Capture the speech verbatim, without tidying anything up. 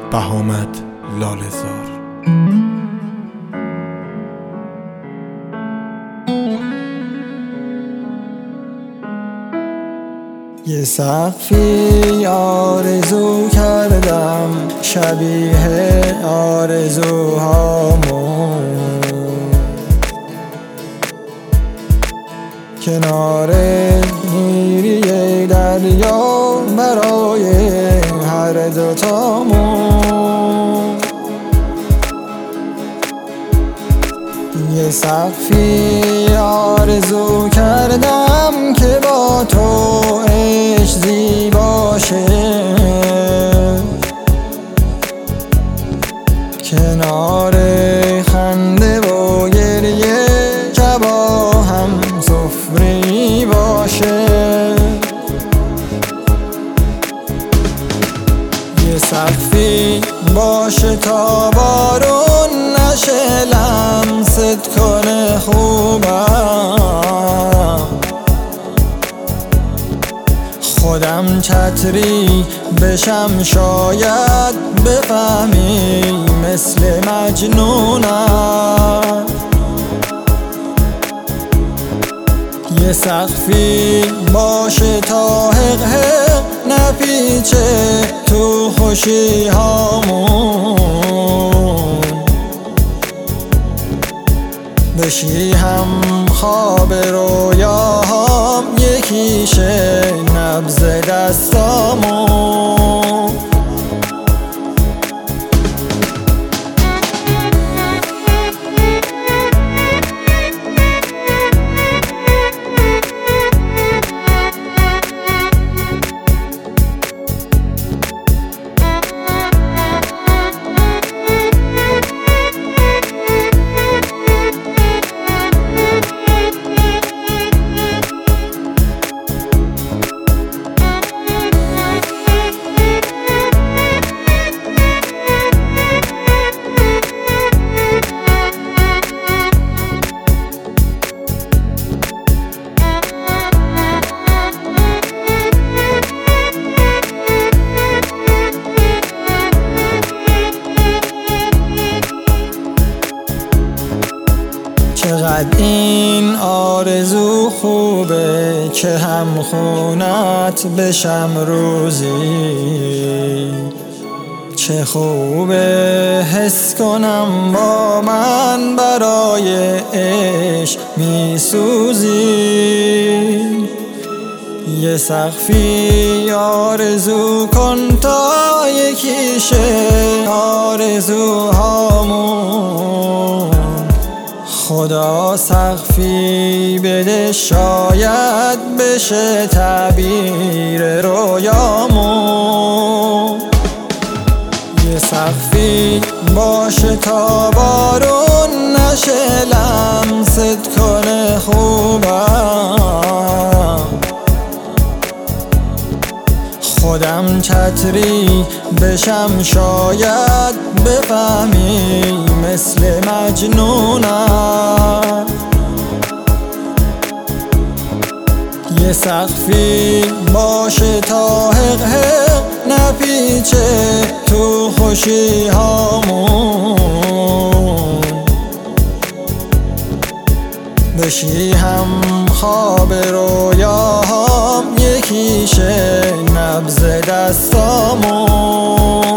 بهامد لاله‌زار. یه سقفی آرزو کردم شبیه آرزوهامون، کنار نیری دریا برای هر دوتامون. یه سقفی آرزو کردم که با تو عشق زیباشه، کنار خنده و گریه شبا هم سفری باشه. یه سقفی باشه تا بارون نشه لمست کنه خوبم، خودم چتری بشم شاید بفهمی مثل مجنونم. یه سقفی باشه تا حق حق نپیچه تو خوشی هامون، بشی هم خواب رویاهام یکیشه نبض دستامون. چقدر این آرزو خوبه که هم خونت بشم روزی، چه خوبه حس کنم با من برای عشق میسوزی. یه سقفی آرزو کن تا یکیشه آرزوهامون، خدا سقفی بده شاید بشه تعبیر رویامون. یه سقفی باشه تا بارون نشه لمست کنه خوبم، خودم چتری بشم شاید بفهمی مثل مجنونم. یه سقفی باشه تا حق حق نپیچه تو خوشی هامون، بشی هم خواب رویاهام یکیشه نبض دستامون.